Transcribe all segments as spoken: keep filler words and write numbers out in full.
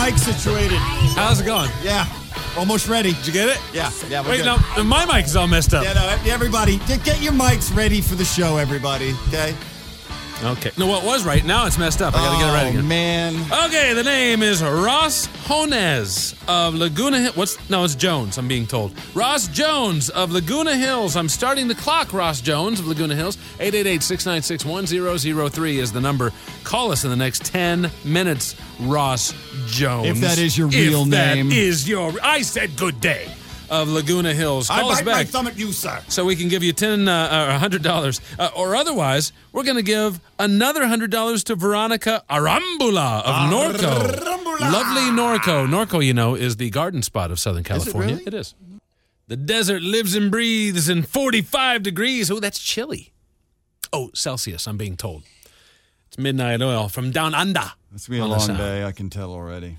mic situated. How's it going? Yeah. Almost ready. Did you get it? Yeah. Yeah. We're Wait, good. no, my mic is all messed up. Yeah, no, everybody, get get your mics ready for the show, everybody. Okay? Okay. No, what was right? Now it's messed up. I gotta get it right again. Oh, man. Okay, the name is Ross Jones of Laguna Hills. What's no? It's Jones. I'm being told. Ross Jones of Laguna Hills. I'm starting the clock. Ross Jones of Laguna Hills. eight eight eight, six nine six, one zero zero three is the number. Call us in the next ten minutes. Ross Jones. If that is your real if name. That is your. I said good day. Of Laguna Hills. Call I us bite back. my thumb at you, sir. So we can give you ten uh, or one hundred dollars. Uh, or otherwise, we're going to give another one hundred dollars to Veronica Arambula of Norco. Arambula. Lovely Norco. Norco, you know, is the garden spot of Southern California. Is it really? It is. The desert lives and breathes in forty-five degrees. Oh, that's chilly. Oh, Celsius, I'm being told. It's Midnight Oil from Down Under. It's going to be a on the long sound. day, I can tell already.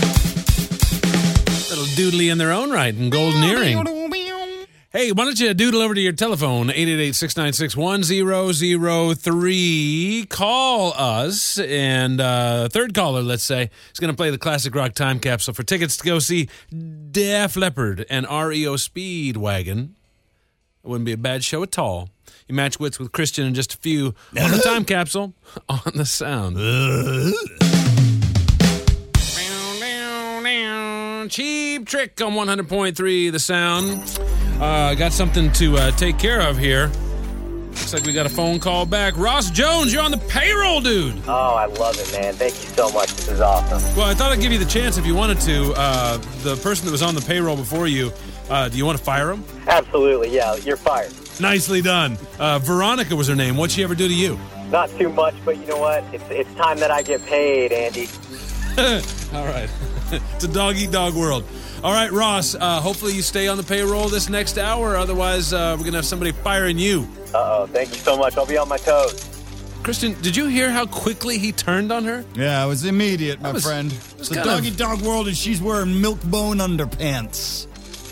Little doodly in their own right and golden earring. Hey, why don't you doodle over to your telephone, eight eight eight, six nine six, one zero zero three. Call us, and uh, third caller, let's say, is going to play the Classic Rock Time Capsule for tickets to go see Def Leppard and R E O Speedwagon. It wouldn't be a bad show at all. You match wits with Christian in just a few on the Time Capsule on the Sound. Cheap Trick on one hundred point three, the Sound. Uh, got something to uh, take care of here. Looks like we got a phone call back. Ross Jones, you're on the payroll, dude. Oh, I love it, man. Thank you so much. This is awesome. Well, I thought I'd give you the chance if you wanted to. Uh, the person that was on the payroll before you, uh, do you want to fire him? Absolutely, yeah. You're fired. Nicely done. Uh, Veronica was her name. What'd she ever do to you? Not too much, but you know what? It's it's time that I get paid, Andy. All right. It's a dog-eat-dog world. All right, Ross, uh, hopefully you stay on the payroll this next hour. Otherwise, uh, we're going to have somebody firing you. Uh-oh. Thank you so much. I'll be on my toes. Christian, did you hear how quickly he turned on her? Yeah, it was immediate, my was- friend. was It's a kind of- dog-eat-dog world, and she's wearing milk bone underpants.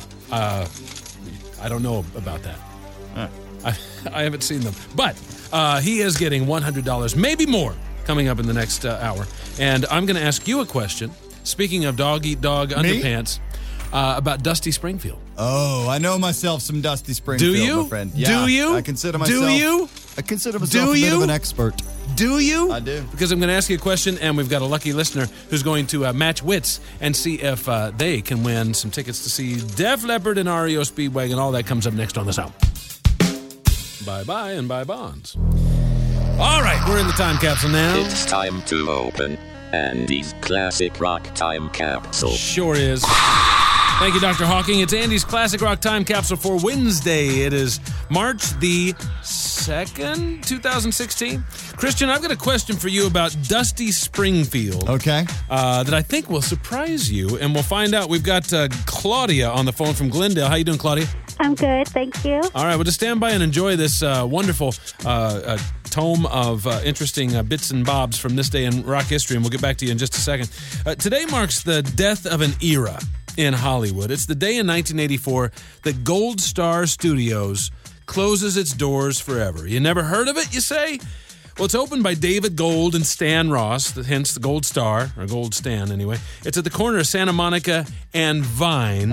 I don't know about that. Uh. I, I haven't seen them. But uh, he is getting one hundred dollars, maybe more, coming up in the next uh, hour. And I'm going to ask you a question. Speaking of dog-eat-dog Me? underpants, uh, about Dusty Springfield. Oh, I know myself some Dusty Springfield, Do you? my friend. Do Yeah, you? I consider Do myself. you? I consider myself Do a bit you? of an expert. Do you? I do. Because I'm going to ask you a question, and we've got a lucky listener who's going to uh, match wits and see if uh, they can win some tickets to see Def Leppard and R E O Speedwagon. All that comes up next on the Sound. Bye-bye and bye bonds. All right, we're in the time capsule now. It's time to open Andy's Classic Rock Time Capsule. Sure is. Thank you, Doctor Hawking. It's Andy's Classic Rock Time Capsule for Wednesday. It is March the second, twenty sixteen. Christian, I've got a question for you about Dusty Springfield. Okay. Uh, that I think will surprise you, and we'll find out. We've got uh, Claudia on the phone from Glendale. How you doing, Claudia? I'm good, thank you. All right, well, just stand by and enjoy this uh, wonderful uh, uh, tome of uh, interesting uh, bits and bobs from this day in rock history, and we'll get back to you in just a second. Uh, today marks the death of an era in Hollywood. It's the day in nineteen eighty-four that Gold Star Studios closes its doors forever. You never heard of it, you say? Well, it's opened by David Gold and Stan Ross, hence the Gold Star, or Gold Stan anyway. It's at the corner of Santa Monica and Vine.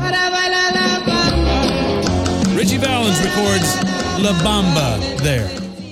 Richie Valens records La Bamba there.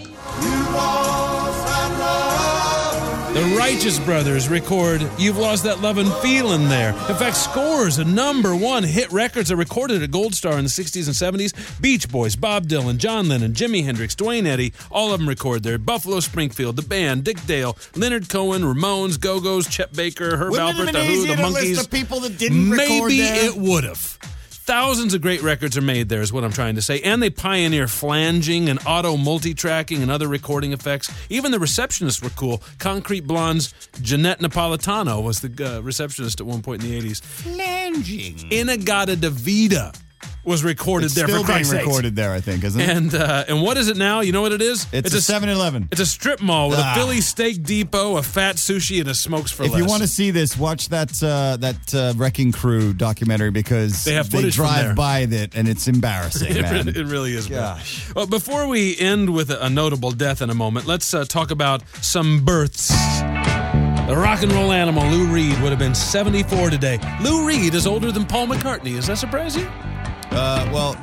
The Righteous Brothers record You've Lost That Love and Feelin' there. In fact, scores of number one hit records are recorded at Gold Star in the sixties and seventies. Beach Boys, Bob Dylan, John Lennon, Jimi Hendrix, Duane Eddy, all of them record there. Buffalo Springfield, The Band, Dick Dale, Leonard Cohen, Ramones, Go-Go's, Chet Baker, Herb Wouldn't it Alpert, have The been Who, easier The to list Monkees. the people that didn't record Maybe there? it would have. Thousands of great records are made there is what I'm trying to say. And they pioneer flanging and auto multi-tracking and other recording effects. Even the receptionists were cool. Concrete Blonde's Jeanette Napolitano was the uh, receptionist at one point in the eighties. Flanging. Inagata Davida was recorded It's there still for being Christ's sakes. recorded there, I think, isn't it? And uh, and what is it now? You know what it is? It's, a seven eleven. It's a strip mall with Ah. a Philly Steak Depot, a fat sushi, and a smokes for If less. you want to see this, watch that uh, that uh, Wrecking Crew documentary because They have footage from drive there. by it and it's embarrassing, It man. really, it really is. man. Gosh. Well, before we end with a, a notable death in a moment, let's uh, talk about some births. The rock and roll animal, Lou Reed, would have been seventy-four today. Lou Reed is older than Paul McCartney. Does that surprise you? Uh, well,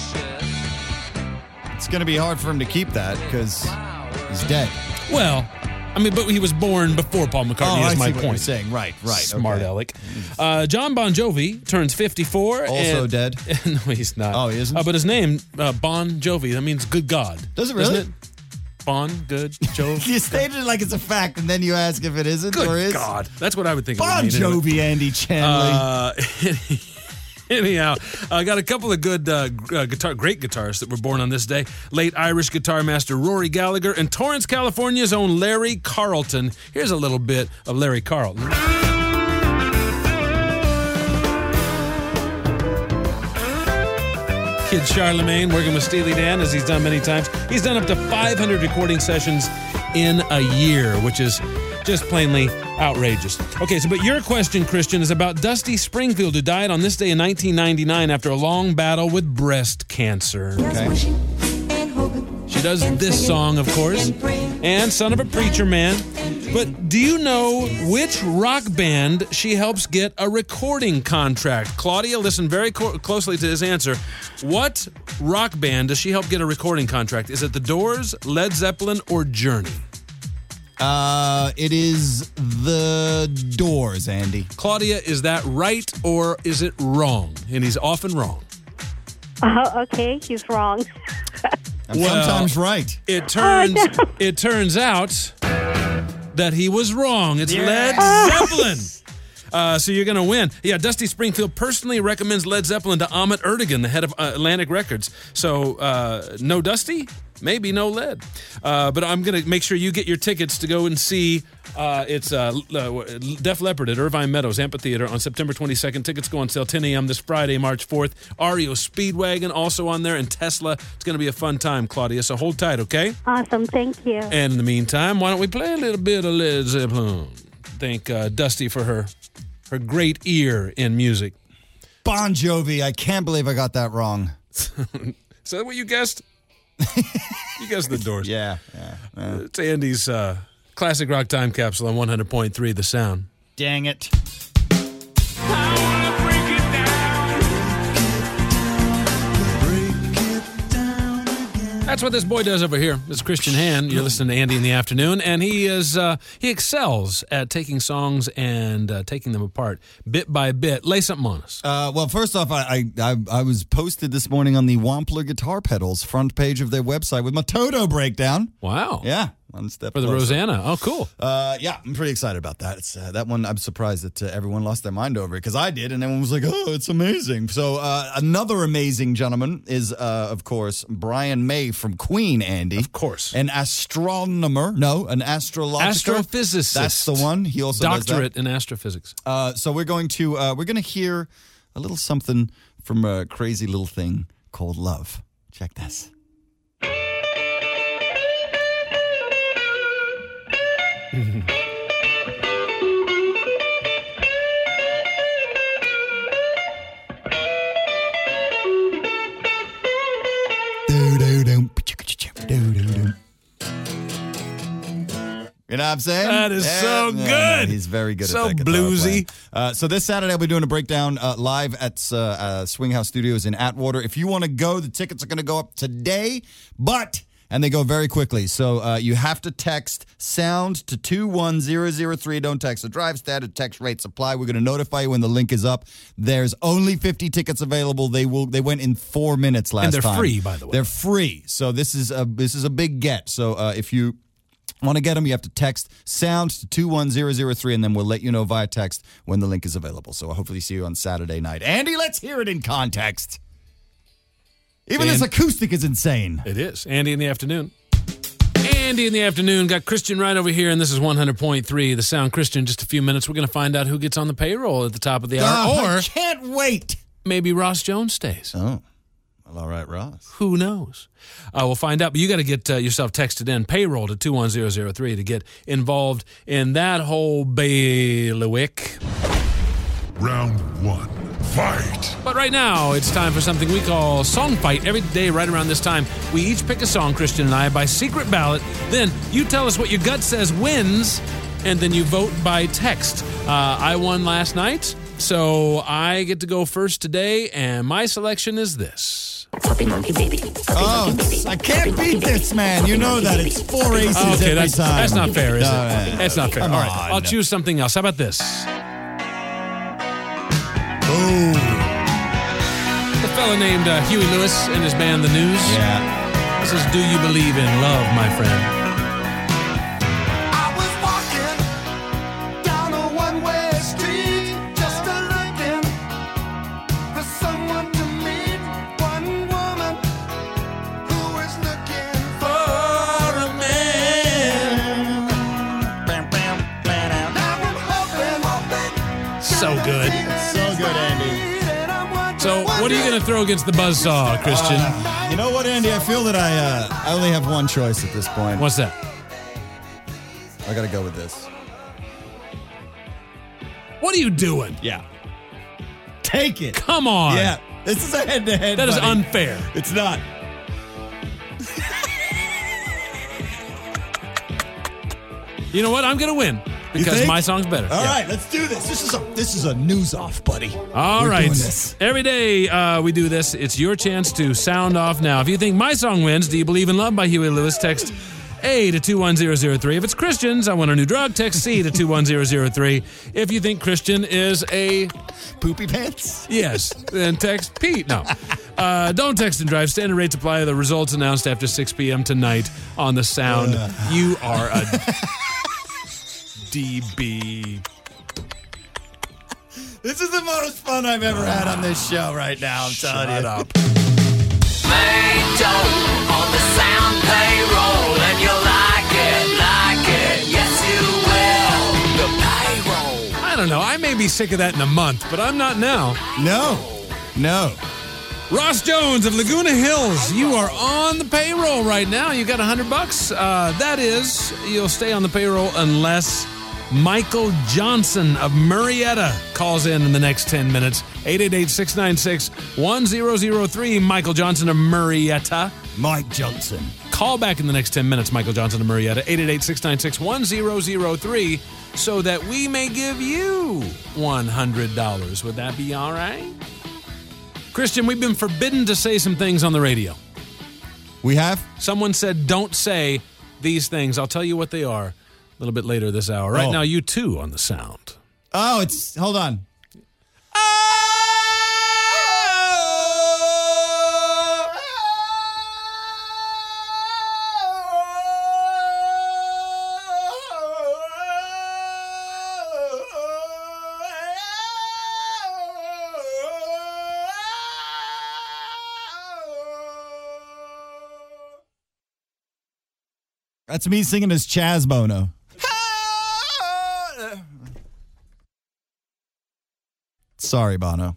it's going to be hard for him to keep that because he's dead. Well, I mean, but he was born before Paul McCartney, oh, is I my see point. What you're saying. Right, right. Smart okay. aleck. Uh, John Bon Jovi turns fifty-four. Also and, dead? No, he's not. Oh, he isn't? Uh, but his name, uh, Bon Jovi, that means good God. Does it really? Doesn't it? Bon, good, Jovi. You stated it like it's a fact, and then you ask if it isn't Good or is. God. That's what I would think Bon it would mean. Jovi, Andy Chanley. Uh, anyhow, I got a couple of good uh, uh, guitar, great guitarists that were born on this day. Late Irish guitar master Rory Gallagher and Torrance, California's own Larry Carlton. Here's a little bit of Larry Carlton. Kid Charlemagne working with Steely Dan, as he's done many times. He's done up to five hundred recording sessions in a year, which is just plainly outrageous. Okay, so but your question, Christian, is about Dusty Springfield, who died on this day in nineteen ninety-nine after a long battle with breast cancer. Okay. She does this song, of course, and Son of a Preacher Man. But do you know which rock band she helps get a recording contract? Claudia, listen very co- closely to this answer. What rock band does she help get a recording contract? Is it The Doors, Led Zeppelin, or Journey? Uh, it is The Doors, Andy. Claudia, is that right or is it wrong? And he's often wrong. Oh, okay, he's wrong. I'm Well, sometimes right. It turns Oh, no. it turns out that he was wrong. It's Led Zeppelin. Uh, so you're going to win. Yeah, Dusty Springfield personally recommends Led Zeppelin to Ahmet Ertegun, the head of uh, Atlantic Records. So uh, no Dusty, maybe no Led. Uh, but I'm going to make sure you get your tickets to go and see uh, it's uh, uh, Def Leppard at Irvine Meadows Amphitheater on September twenty-second. Tickets go on sale ten a.m. this Friday, March fourth. R E O Speedwagon also on there, and Tesla. It's going to be a fun time, Claudia. So hold tight, okay? Awesome, thank you. And in the meantime, why don't we play a little bit of Led Zeppelin? Thank uh, Dusty for her her great ear in music. Bon Jovi. I can't believe I got that wrong. Is that what you guessed? You guessed The Doors. Yeah, yeah. yeah. It's Andy's uh, classic rock time capsule on one hundred point three The Sound. Dang it. That's what this boy does over here. This is Christian Hand. You're listening to Andy in the Afternoon, and he is uh, he excels at taking songs and uh, taking them apart bit by bit. Lay something on us. Uh, well, first off, I, I I I was posted this morning on the Wampler Guitar Pedals front page of their website with my Toto breakdown. Wow. Yeah, one step For the closer. Rosanna. Oh, cool. Uh, yeah, I'm pretty excited about that. It's uh, that one. I'm surprised that uh, everyone lost their mind over it because I did, and everyone was like, "Oh, it's amazing." So uh, another amazing gentleman is, uh, of course, Brian May from Queen. Andy, Of course. an astronomer. No, an astrological Astrophysicist. That's the one. He also does that. Doctorate in astrophysics. Uh, so we're going to uh, we're going to hear a little something from a crazy little thing called love. Check this. You know what I'm saying? That is so Yeah, good. he's very good So at that guitar bluesy. playing. Uh, so this Saturday, I'll be doing a breakdown uh, live at uh, uh, Swing House Studios in Atwater. If you want to go, the tickets are going to go up today, but, and they go very quickly. So uh, you have to text SOUND to two one zero zero three. Don't text the drive standard text rate supply. We're going to notify you when the link is up. There's only fifty tickets available. They will. They went in four minutes last And they're time. free, by the way. They're free. So this is a, this is a big get. So uh, if you want to get them, you have to text SOUND to two one zero zero three, and then we'll let you know via text when the link is available. So I'll hopefully see you on Saturday night. Andy, let's hear it in context. Even And- this acoustic is insane. It is. Andy in the Afternoon. Andy in the Afternoon. Got Christian right over here, and this is one hundred point three The Sound. Christian, just a few minutes, we're going to find out who gets on the payroll at the top of the hour. Oh, or I can't wait. maybe Ross Jones stays. Oh, well, all right, Ross. Who knows? Uh, we'll find out. But you got to get uh, yourself texted in, payroll to two one zero zero three to get involved in that whole bailiwick. Round one, fight. But right now, it's time for something we call Song Fight. Every day right around this time, we each pick a song, Christian and I, by secret ballot. Then you tell us what your gut says wins, and then you vote by text. Uh, I won last night, so I get to go first today, and my selection is this. Puppy monkey baby. Oh, I can't beat this, man. You know that. It's four aces Okay, every that's, time. that's not fair, is No, it? no, no, That's not fair. come All right, on. I'll choose something else. How about this? Ooh. A fella named uh, Huey Lewis and his band, The News. Yeah. This is Do You Believe in Love, my friend? I was walking down a one-way street, just a looking for someone to meet. One woman who was looking for a man. Now I'm hoping, hoping. So good. So good, Andy. So, what are you going to throw against the buzzsaw, Christian? Uh, you know what, Andy? I feel that I uh, I only have one choice at this point. What's that? I got to go with this. What are you doing? Yeah. Take it. Come on. Yeah. This is a head-to-head, That is buddy. unfair. It's not. You know what? I'm going to win because think? my song's better. All Yeah. right, let's do this. This is a this is a news off, buddy. All We're right. doing this. Every day uh, we do this. It's your chance to sound off now. If you think my song wins, Do You Believe in Love by Huey Lewis, text A to two one zero zero three. If it's Christian's, I Want a New Drug, text C to two one zero zero three. If you think Christian is a Poopy pants. yes, then text Pete. No. Uh, don't text and drive. Standard rates apply. The results announced after six p.m. tonight on The Sound. Uh. You are a D B. This is the most fun I've ever had on this show right now. I'm telling Shut you. up. Made dough on the sound payroll, and you like it, like it, yes you will. The payroll. I don't know. I may be sick of that in a month, but I'm not now. No. No. Ross Jones of Laguna Hills, you are on the payroll right now. You got a hundred bucks. Uh, that is, you'll stay on the payroll unless Michael Johnson of Murrieta calls in in the next ten minutes. eight eight eight, six nine six, one zero zero three. Michael Johnson of Murrieta. Mike Johnson. Call back in the next ten minutes, Michael Johnson of Murrieta. eight eight eight, six nine six, one zero zero three, so that we may give you one hundred dollars. Would that be all right? Christian, we've been forbidden to say some things on the radio. We have? Someone said, don't say these things. I'll tell you what they are a little bit later this hour. Right Oh. now, you too on The Sound. Oh, it's, hold on. That's me singing as Chaz Bono. Sorry, Bono.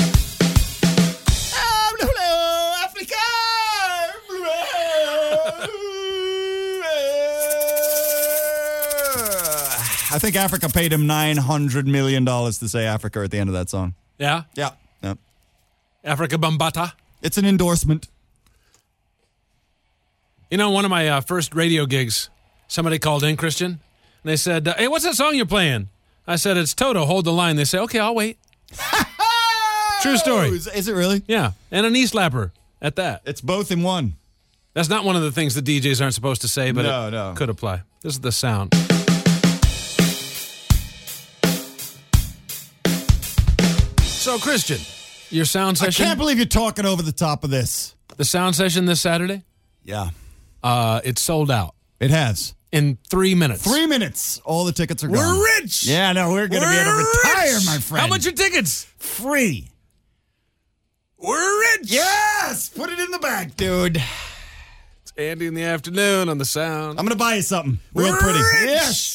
I think Africa paid him nine hundred million dollars to say Africa at the end of that song. Yeah? Yeah. Yeah. Africa Bambata. It's an endorsement. You know, one of my uh, first radio gigs, somebody called in, Christian, and they said, uh, hey, what's that song you're playing? I said, it's Toto, Hold the Line. They say, okay, I'll wait. True story. Is, is it really? Yeah, and a knee slapper at that. It's both in one. That's not one of the things the D Js aren't supposed to say, but No, it no. could apply. This is The Sound. So, Christian, your sound I session, can't believe you're talking over the top of this. the sound session this Saturday, Yeah. uh, it's sold out It has. in three minutes. Three minutes. All the tickets are gone. We're rich. Yeah, no, we're going to be able to We're retire, rich. my friend. How much are tickets? Free. We're rich. Yes! Put it in the back, dude. It's Andy in the afternoon on The Sound. I'm going to buy you something real We're pretty. rich. Yes.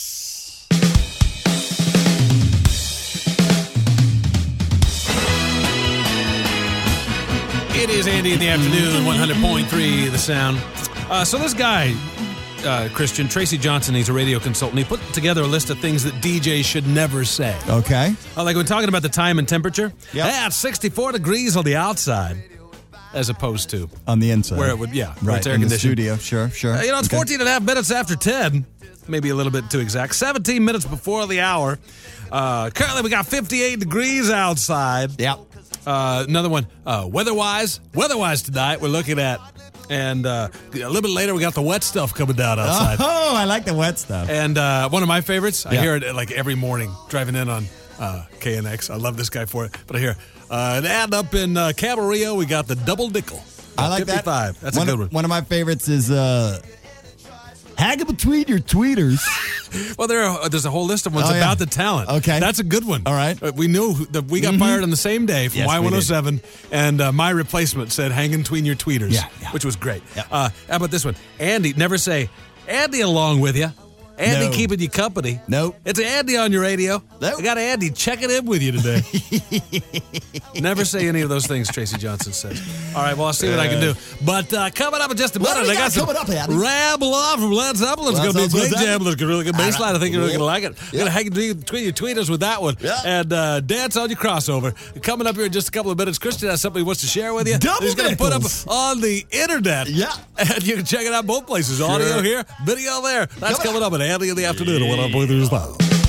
It is Andy in the afternoon, one hundred point three The Sound. Uh, so this guy, uh, Christian, Tracy Johnson, he's a radio consultant. He put together a list of things that D Js should never say. Okay. Uh, like when talking about the time and temperature. Yep. Yeah, it's sixty-four degrees on the outside. as opposed to On the inside. where it would, yeah, where Right, it's air in the conditioned. studio. Sure, sure. Uh, you know, it's Okay. fourteen and a half minutes after ten. Maybe a little bit too exact. seventeen minutes before the hour. Uh, currently, we got fifty-eight degrees outside. Yeah. Uh, another one, uh, weather-wise. Weather-wise tonight, we're looking at, and uh, a little bit later, we got the wet stuff coming down outside. Oh, I like the wet stuff. And uh, one of my favorites, I Yeah. hear it like every morning driving in on uh, K N X. I love this guy for it. But I hear, uh, and add up in uh, Camarillo, we got the double nickel. I like fifty-five. that. That's one a of, good one. One of my favorites is uh, hang between your tweeters. Well, there are, there's a whole list of ones Oh, yeah. about the talent. Okay. That's a good one. All right. Uh, We knew who- that we got fired on the same day from Yes, we Y one oh seven, and uh, my replacement said hang in between your tweeters, Yeah, yeah. which was great. Yeah. Uh, how about this one? Andy, never say, Andy along with you. Andy No. keeping you company. Nope. It's Andy on your radio. Nope. I got Andy checking in with you today. Never say any of those things, Tracy Johnson says. All right, well, I'll see what I can do. But uh, coming up in just a What minute, do we I got got some coming up, Andy? Ramble On from Led Zeppelin. It's Well, going to be a sounds great good, jam. It's a really good bass line. I think you're really Cool. going to like it. Yeah. Going to hang between your tweeters with that one. Yeah. And uh, dance on your crossover. Coming up here in just a couple of minutes, Christian has something he wants to share with you. Double He's going to put up nickels. on the internet. Yeah. And you can check it out both places. Audio here, video there. That's Coming coming up at Andy in the afternoon at one oh point three Style.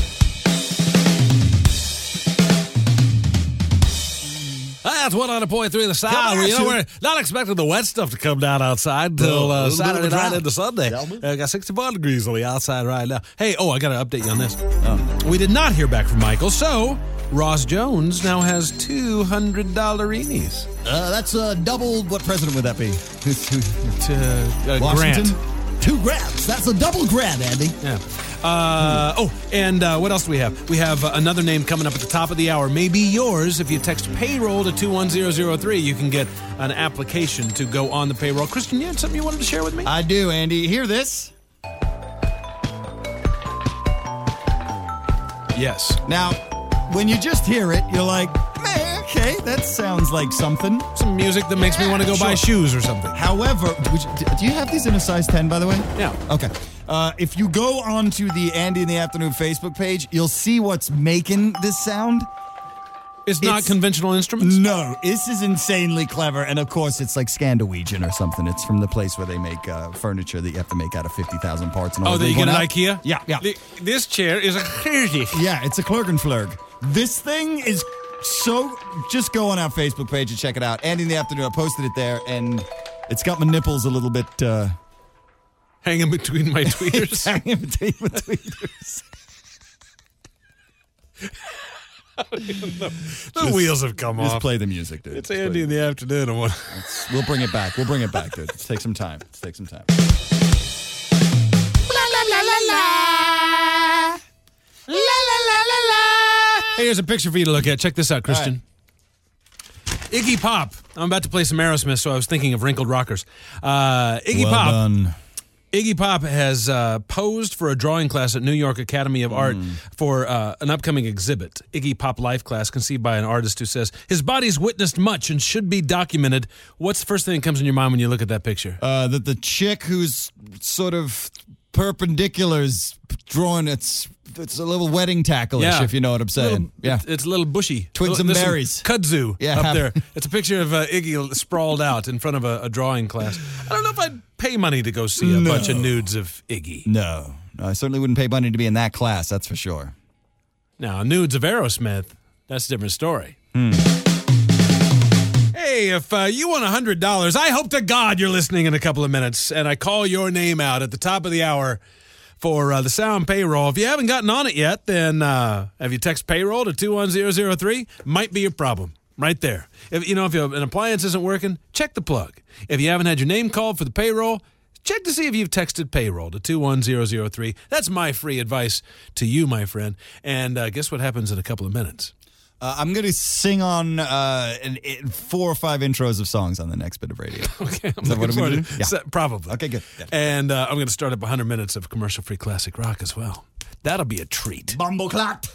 That's one hundred point three the Come sound. on, You know, Sue. we're not expecting the wet stuff to come down outside until No, a uh, little bit of Saturday a night drought. into Sunday. Yeah, man. Uh, got sixty-one degrees on the outside right now. Hey, oh, I got to update you on this. Oh. We did not hear back from Michael, so Ross Jones now has two hundred dollarinis. Uh, that's uh, double. What president would that be? To uh, Washington? Grant. Two grants. That's a double grant, Andy. Yeah. Uh, oh, and uh, what else do we have? We have uh, another name coming up at the top of the hour. Maybe yours. If you text payroll to two one zero zero three, you can get an application to go on the payroll. Christian, you had something you wanted to share with me? I do, Andy. Hear this? Yes. Now, when you just hear it, you're like, man, okay, that sounds like something. Some music that makes me want to go buy Sure. shoes or something. However, would you, do you have these in a size ten, by the way? Yeah. Okay. Uh, if you go onto the Andy in the Afternoon Facebook page, you'll see what's making this sound. It's not It's- conventional instruments? No, this is insanely clever, and of course, it's like Scandinavian or something. It's from the place where they make uh, furniture that you have to make out of fifty thousand parts. And all Oh, that that you get going at out. IKEA? Yeah, yeah. The- this chair is a thirty. Yeah, it's a Klurgenflurg. This thing is so... Just go on our Facebook page and check it out. Andy in the Afternoon, I posted it there, and it's got my nipples a little bit... Uh, Hanging between my tweeters. hanging between my tweeters. The wheels have come Just off. play the music, dude. It's Just Andy play- in the afternoon. I want- We'll bring it back. We'll bring it back, dude. Let's take some time. Let's take some time. Hey, here's a picture for you to look at. Check this out, Christian. Iggy Pop. I'm about to play some Aerosmith, so I was thinking of Wrinkled Rockers. Uh, Iggy well Pop. done. Iggy Pop has uh, posed for a drawing class at New York Academy of Art for uh, an upcoming exhibit. Iggy Pop Life Class, conceived by an artist who says his body's witnessed much and should be documented. What's the first thing that comes in your mind when you look at that picture? Uh, that the chick who's sort of perpendicular is drawing its it's a little wedding tackle-ish, if you know what I'm saying. Little- yeah. It's, it's a little bushy. Twigs and There's some berries. Kudzu Yeah. up there. It's a picture of uh, Iggy sprawled out in front of a, a drawing class. I don't know if I'd pay money to go see a No. bunch of nudes of Iggy. No. No, I certainly wouldn't pay money to be in that class, that's for sure. Now, nudes of Aerosmith, that's a different story. Hmm. Hey, if uh, you want one hundred dollars, I hope to God you're listening in a couple of minutes, and I call your name out at the top of the hour for uh, the Sound Payroll. If you haven't gotten on it yet, then uh, have you text payroll to two one zero zero three? Might be your problem. Right there. If you know if you, an appliance isn't working, check the plug. If you haven't had your name called for the payroll, check to see if you've texted payroll to two one zero zero three. That's my free advice to you, my friend. And uh, guess what happens in a couple of minutes? Uh, I'm going to sing on uh, an, in four or five intros of songs on the next bit of radio. Okay, I'm Is that looking what I'm forward gonna to- do? Yeah. so- probably. Okay, good. Yeah. And uh, I'm going to start up one hundred minutes of commercial-free classic rock as well. That'll be a treat. Bumbleclot.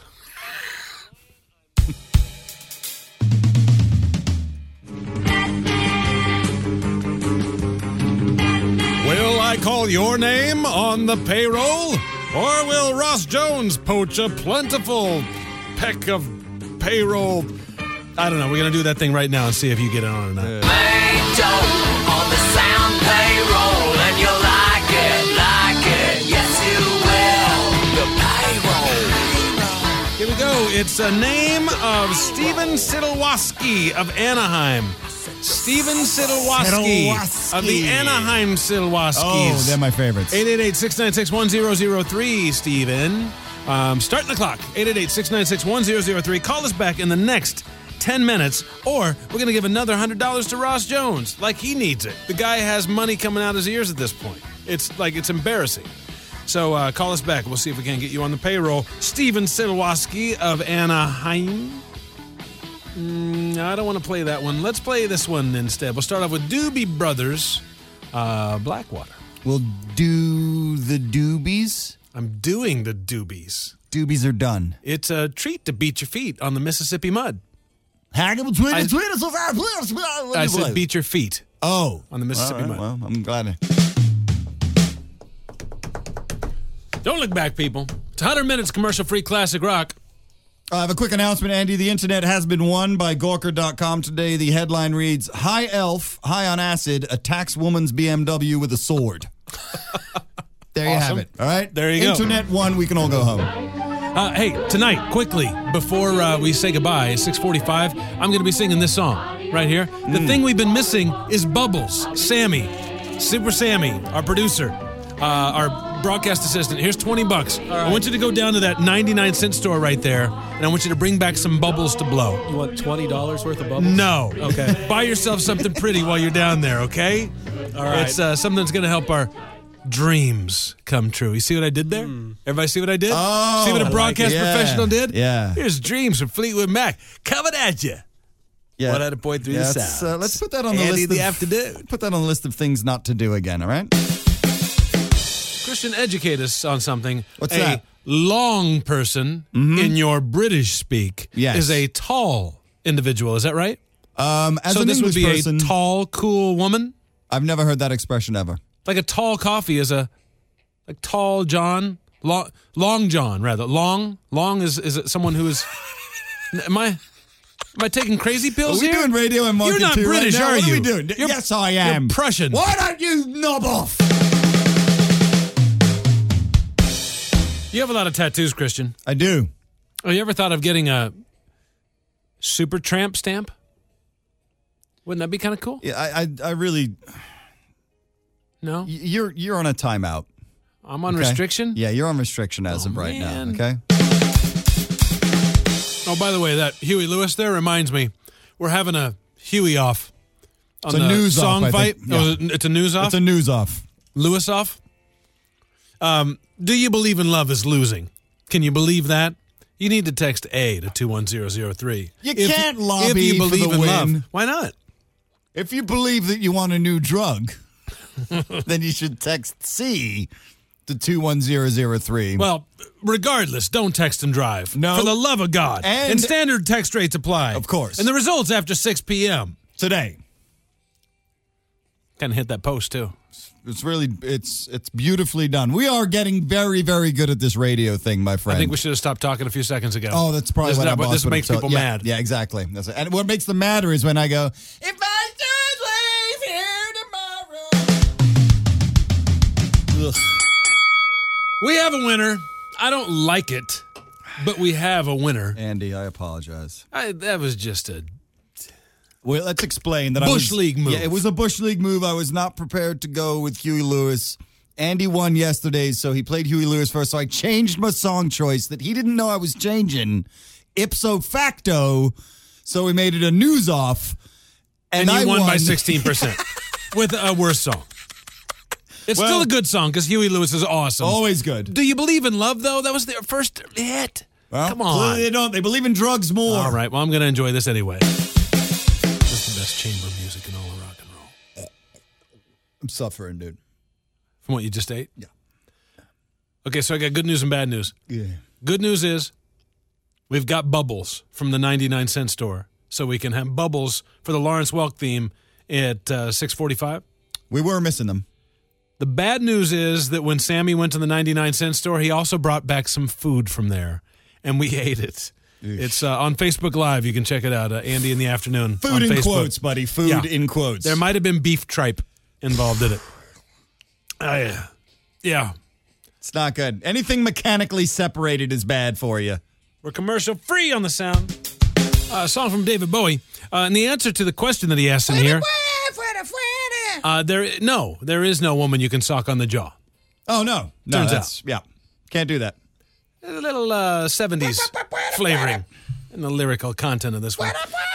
Will I call your name on the payroll? Or will Ross Jones poach a plentiful peck of payroll? I don't know. We're going to do that thing right now and see if you get it on or not. dough on the sound payroll, and you like it, like it, yes you will. The payroll. Here we go. It's a name of Steven Sidlewski of Anaheim. Steven Sidlewski Sidlewski. of the Anaheim Sidlewskis. Oh, they're my favorites. eight eight eight, six nine six, one zero zero three, Steven. Um, starting the clock. eight eight eight, six nine six, one zero zero three. Call us back in the next ten minutes, or we're going to give another one hundred dollars to Ross Jones. Like he needs it. The guy has money coming out his ears at this point. It's like, it's embarrassing. So uh, call us back. We'll see if we can get you on the payroll. Steven Sidlewski of Anaheim. Mm, I don't want to play that one. Let's play this one instead. We'll start off with Doobie Brothers, uh, Blackwater. We'll do the doobies. I'm doing the Doobies. Doobies are done. It's a treat to beat your feet on the Mississippi mud. Hang between I- the tweet so far, please. I said beat your feet Oh. on the Mississippi All right, mud. well, I'm glad. I- Don't look back, people. It's one hundred minutes commercial-free classic rock. I have a quick announcement, Andy. The internet has been won by Gawker dot com today. The headline reads, High Elf, high on acid, attacks woman's B M W with a sword. There you Awesome. have it. All right? There you go. Internet won, we can all go home. Uh, hey, tonight, quickly, before uh, we say goodbye, six forty-five, I'm going to be singing this song right here. The Mm. thing we've been missing is Bubbles. Sammy, Super Sammy, our producer, uh, our broadcast assistant. Here's twenty bucks. I want you to go down to that ninety-nine cent store right there, and I want you to bring back some bubbles to blow. You want twenty dollars worth of bubbles? No. Okay. Buy yourself something pretty while you're down there, okay? All right. It's uh, something that's going to help our dreams come true. You see what I did there? Everybody see what I did? Oh, see what I a like broadcast it. Yeah. professional did? Yeah. Here's Dreams from Fleetwood Mac coming at you. Yeah. one hundred point three Yeah, the let's, sound. uh, let's put that on the Andy list the of, afternoon. Put that on the list of things not to do again, all right? Christian, educate us on something. What's a that? long person in your British speak Yes. is a tall individual. Is that right? Um, as so an this English would be person, a tall, cool woman? I've never heard that expression ever. Like a tall coffee is a like tall John, long, long John rather. Long, long is is it someone who is? Am I? Am I taking crazy Are pills we here? doing radio and market You're not too right British, now? are What you? are we doing? You're- Yes, I am. You're Prussian. Why don't you knob off? You have a lot of tattoos, Christian. I do. Have you ever thought of getting a super tramp stamp? Wouldn't that be kind of cool? Yeah, I, I, I really. No, You're you're on a timeout. I'm on okay? restriction. Yeah, you're on restriction as Oh, of right man. now. Okay. Oh, by the way, that Huey Lewis there reminds me, we're having a Huey off on It's a the news off, song I fight. think. Oh, Yeah. it's a news off. It's a news off. Lewis off. Um, do you believe in love is losing? Can you believe that? You need to text A to two one zero zero three. You If- can't if lobby you for believe the in win. love. Why not? If you believe that you want a new drug, then you should text C to two one zero zero three. Well, regardless, don't text and drive. No. For the love of God. And- And standard text rates apply. Of course. And the results after six p.m. Today, Kind of hit that post, too. it's really it's it's beautifully done. We are getting very very good at this radio thing, my friend. I think we should have stopped talking a few seconds ago. Oh, that's probably This- what that- our boss This would have makes told- people yeah, mad. Yeah, exactly. That's it. And what makes them madder is when I go, if I should leave here tomorrow. Ugh. We have a winner. I don't like it, but we have a winner. Andy, I apologize. I, that was just a... Well, let's explain that I Bush was, League move. Yeah, it was a Bush League move. I was not prepared to go with Huey Lewis. Andy won yesterday, so he played Huey Lewis first. So I changed my song choice that he didn't know I was changing, ipso facto. So we made it a news off, And, and, you I won, won by sixteen percent with a worse song. It's Well- still a good song because Huey Lewis is awesome. Always good. Do you believe in love, though? That was their first hit. Well, Come on. clearly they don't. They believe in drugs more. All right, well, I'm going to enjoy this anyway. This is the best chamber music in all of rock and roll. I'm suffering, dude. From what you just ate? Yeah. Okay, so I got good news and bad news. Yeah. Good news is we've got bubbles from the ninety-nine cent store, so we can have bubbles for the Lawrence Welk theme at uh, six forty-five. We were missing them. The bad news is that when Sammy went to the ninety-nine cent store, he also brought back some food from there, and we ate it. It's uh, on Facebook Live. You can check it out. Uh, Andy in the afternoon. Food on in Facebook. quotes, buddy. Food Yeah. in quotes. There might have been beef tripe involved in it. Oh, yeah. Yeah. It's not good. Anything mechanically separated is bad for you. We're commercial free on the sound. Uh, a song from David Bowie. Uh, and the answer to the question that he asked in here. Uh, there, no, there is no woman you can sock on the jaw. Oh, no. No, Turns that's, yeah. Can't do that. A little uh, seventies flavoring in the lyrical content of this one.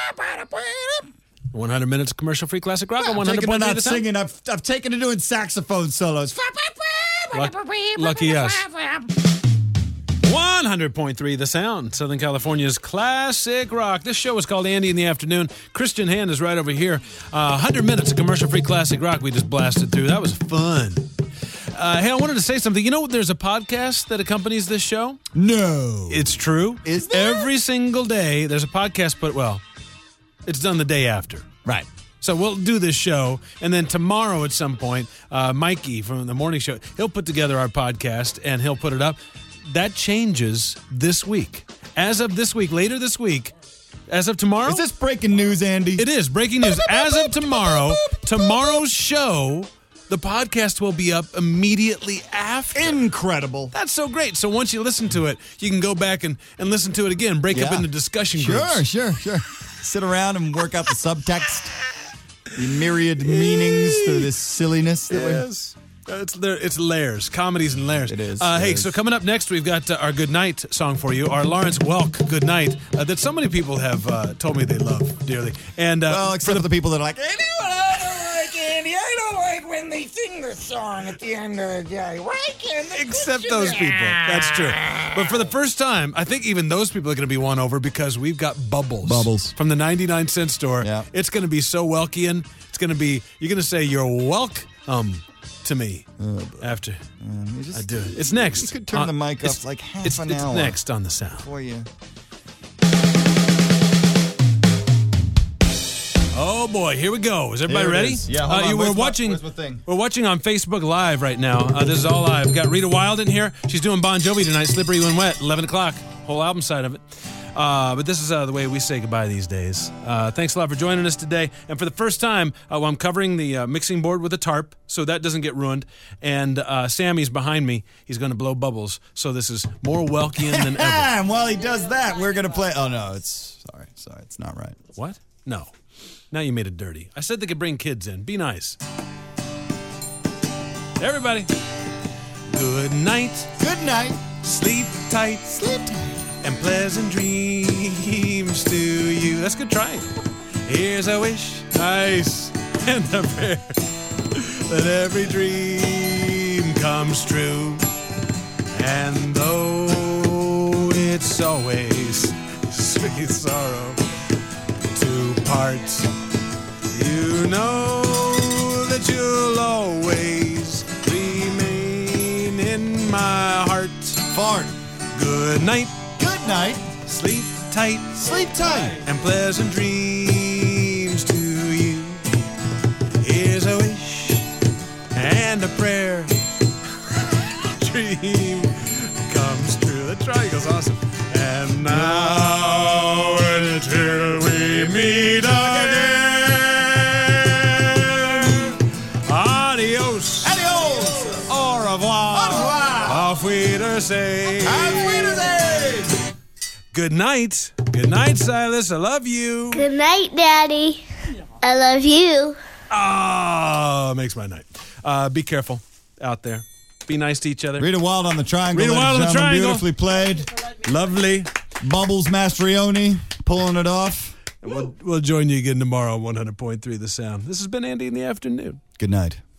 one hundred minutes of commercial-free classic rock on I'm one hundred taking point to three not the sound. singing. I've, I've taken to doing saxophone solos. Luck- lucky us. one hundred point three The Sound, Southern California's classic rock. This show is called Andy in the Afternoon. Christian Hand is right over here. Uh, one hundred minutes of commercial-free classic rock we just blasted through. That was fun. Uh, hey, I wanted to say something. You know, there's a podcast that accompanies this show. No. It's true. Is there? Every single day, there's a podcast, but, well, it's done the day after. Right. So we'll do this show, and then tomorrow at some point, uh, Mikey from the morning show, he'll put together our podcast, and he'll put it up. That changes this week. As of this week, later this week, as of tomorrow. Is this breaking news, Andy? It is breaking news. As of tomorrow, tomorrow's show, the podcast will be up immediately after. Incredible. That's so great. So once you listen to it, you can go back and, and listen to it again, break up Yeah. into discussion Sure, groups. sure, sure. Sit around and work out the subtext, the myriad meanings through this silliness. That we're- Yes. Uh, It's there. It's layers, comedies and layers. It is, Uh, it hey, is. so coming up next, we've got uh, our Good Night song for you, our Lawrence Welk Good Night, uh, that so many people have uh, told me they love dearly. And uh, Well, except for the people that are like, I don't like Andy. I don't like when they sing the song at the end of the day. Why can't they? except those people. That's true. But for the first time, I think even those people are going to be won over because we've got Bubbles. Bubbles. From the ninety-nine cent store. Yeah. It's going to be so Welkian. It's going to be, you're going to say, you're welcome to me after you just- I do it. It's next. You could turn Uh, the mic it's- up like half it's, an it's hour. next on the sound. for you. Oh boy, here we go. Is everybody Here it ready? is. Yeah, hold uh, on. you- we're Where's my- watching. where's my thing? We're watching on Facebook Live right now. Uh, this is all live. Got Rita Wild in here. She's doing Bon Jovi tonight. Slippery When Wet, eleven o'clock. Whole album side of it. Uh, but this is uh, the way we say goodbye these days. Uh, thanks a lot for joining us today. And for the first time, uh, well, I'm covering the uh, mixing board with a tarp, so that doesn't get ruined. And uh, Sammy's behind me. He's going to blow bubbles. So this is more Welkian than ever. And while he does that, we're going to play. Oh, no, it's. Sorry, sorry. It's not right. What? No. Now you made it dirty. I said they could bring kids in. Be nice. Everybody. Good night. Good night. Sleep tight. Sleep tight. And pleasant dreams to you. That's good trying. Here's a wish. Nice. And a prayer. That every dream comes true. And though it's always sweet sorrow to part, you know that you'll always remain in my heart. Fart. Good night. Good night. Sleep tight. Sleep tight. And pleasant dreams to you. Here's a wish and a prayer. Dream comes true. The triangle's awesome. And now until we meet again. Adios. Adios. Au revoir. Au revoir. Auf Wiedersehen. Auf Wiedersehen. Good night. Good night, Silas. I love you. Good night, Daddy. I love you. Ah, makes my night. Uh, be careful out there. Be nice to each other. Rita Wild on the triangle. Rita ladies Wild on and the gentlemen. triangle. Beautifully played. Lovely. Bubbles Mastrioni pulling it off. And we'll, we'll join you again tomorrow on one hundred point three The Sound. This has been Andy in the Afternoon. Good night.